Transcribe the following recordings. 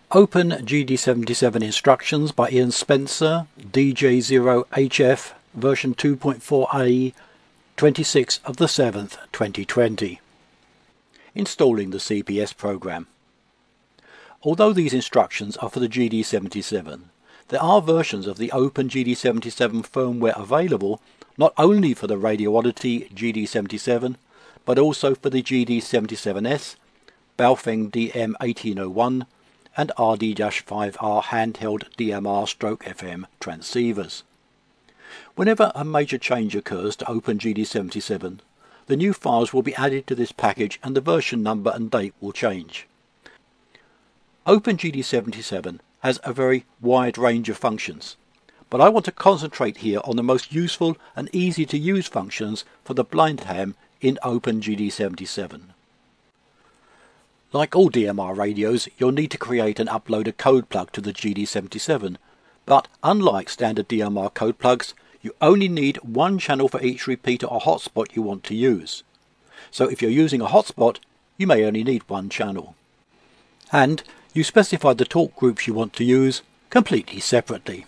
Open GD77 instructions by Ian Spencer, DJ0HF, version 2.4a, 26th of the 7th, 2020. Installing the CPS program. Although these instructions are for the GD77, there are versions of the Open GD77 firmware available not only for the Radio Oddity GD77, but also for the GD77S, Baofeng DM1801, and RD-5R handheld DMR/FM transceivers. Whenever a major change occurs to Open GD77, the new files will be added to this package and the version number and date will change. Open GD77 has a very wide range of functions, but I want to concentrate here on the most useful and easy to use functions for the blind ham in Open GD77. Like all DMR radios, you'll need to create and upload a code plug to the GD77, but unlike standard DMR code plugs, you only need one channel for each repeater or hotspot you want to use. So if you're using a hotspot, you may only need one channel. And you specify the talk groups you want to use completely separately.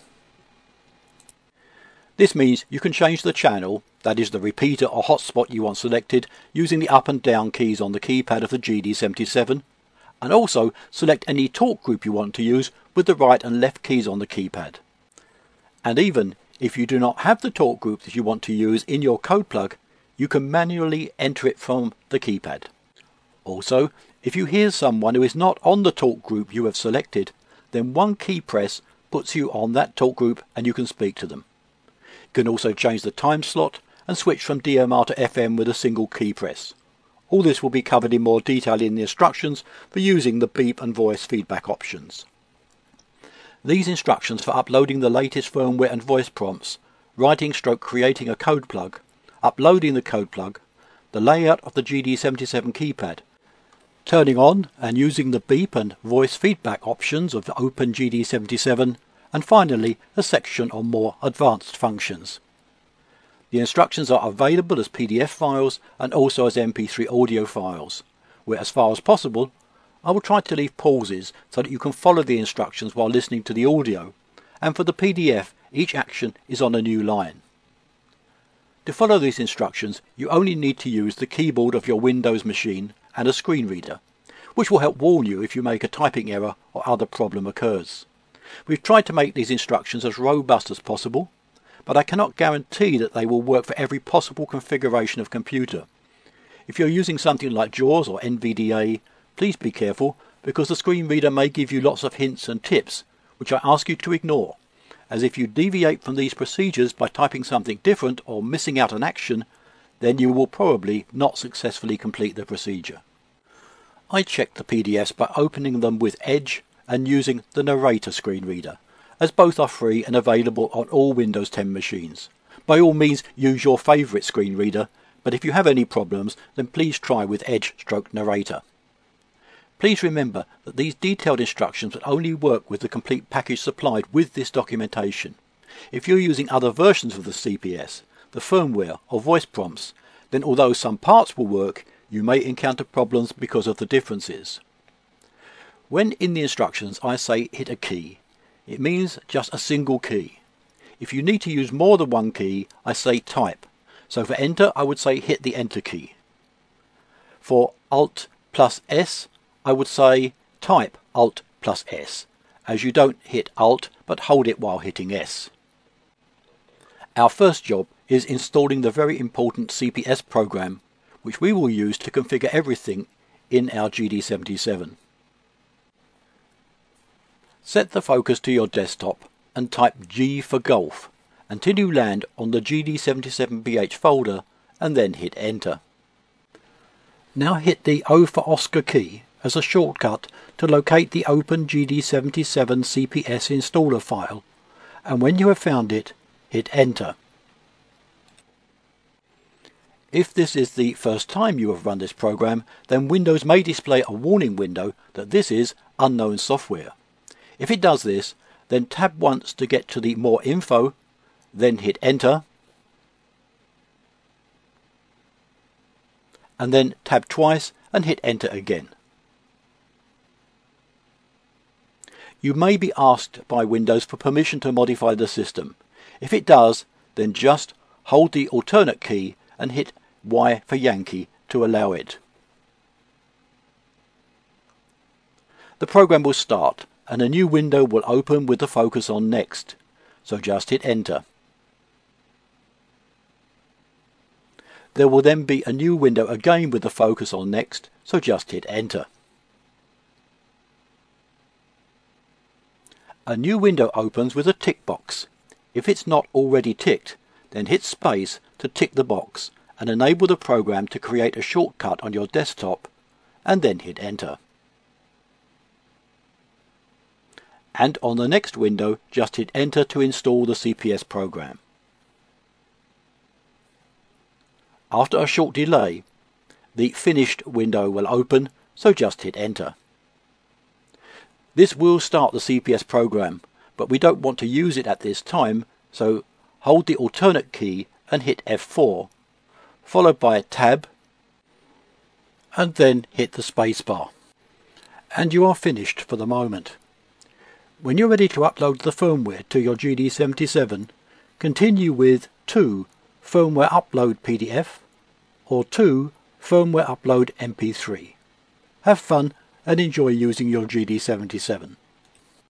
This means you can change the channel, that is the repeater or hotspot you want selected, using the up and down keys on the keypad of the GD77, and also select any talk group you want to use with the right and left keys on the keypad. And even if you do not have the talk group that you want to use in your code plug, you can manually enter it from the keypad. Also, if you hear someone who is not on the talk group you have selected, then one key press puts you on that talk group and you can speak to them. You can also change the time slot and switch from DMR to FM with a single key press. All this will be covered in more detail in the instructions for using the beep and voice feedback options. These instructions for uploading the latest firmware and voice prompts, writing/creating a code plug, uploading the code plug, the layout of the GD77 keypad, turning on and using the beep and voice feedback options of the Open GD77, and finally a section on more advanced functions. The instructions are available as PDF files and also as MP3 audio files, where as far as possible I will try to leave pauses so that you can follow the instructions while listening to the audio, and for the PDF each action is on a new line. To follow these instructions you only need to use the keyboard of your Windows machine and a screen reader, which will help warn you if you make a typing error or other problem occurs. We've tried to make these instructions as robust as possible, but I cannot guarantee that they will work for every possible configuration of computer. If you're using something like JAWS or NVDA, please be careful, because the screen reader may give you lots of hints and tips, which I ask you to ignore, as if you deviate from these procedures by typing something different or missing out an action, then you will probably not successfully complete the procedure. I checked the PDFs by opening them with Edge and using the Narrator screen reader, as both are free and available on all Windows 10 machines. By all means use your favourite screen reader, but if you have any problems then please try with Edge/Narrator. Please remember that these detailed instructions will only work with the complete package supplied with this documentation. If you're using other versions of the CPS, the firmware or voice prompts, then although some parts will work, you may encounter problems because of the differences. When in the instructions I say hit a key, it means just a single key. If you need to use more than one key, I say type. So for enter I would say hit the enter key. For Alt plus S I would say type Alt plus S, as you don't hit Alt but hold it while hitting S. Our first job is installing the very important CPS program, which we will use to configure everything in our GD77. Set the focus to your desktop and type G for golf until you land on the GD77BH folder and then hit enter. Now hit the O for Oscar key as a shortcut to locate the Open GD77 CPS installer file, and when you have found it, hit enter. If this is the first time you have run this program, then Windows may display a warning window that this is unknown software. If it does this, then tab once to get to the More Info, then hit enter, and then tab twice and hit enter again. You may be asked by Windows for permission to modify the system. If it does, then just hold the alternate key and hit Y for Yankee to allow it. The program will start and a new window will open with the focus on Next, so just hit Enter. There will then be a new window again with the focus on Next, so just hit Enter. A new window opens with a tick box. If it's not already ticked, then hit space to tick the box and enable the program to create a shortcut on your desktop, and then hit Enter. And on the next window, just hit Enter to install the CPS program. After a short delay, the Finished window will open, so just hit Enter. This will start the CPS program, but we don't want to use it at this time, so hold the alternate key and hit F4, followed by a Tab, and then hit the spacebar. And you are finished for the moment. When you're ready to upload the firmware to your GD77, continue with 2. Firmware Upload PDF or 2. Firmware Upload MP3. Have fun and enjoy using your GD77.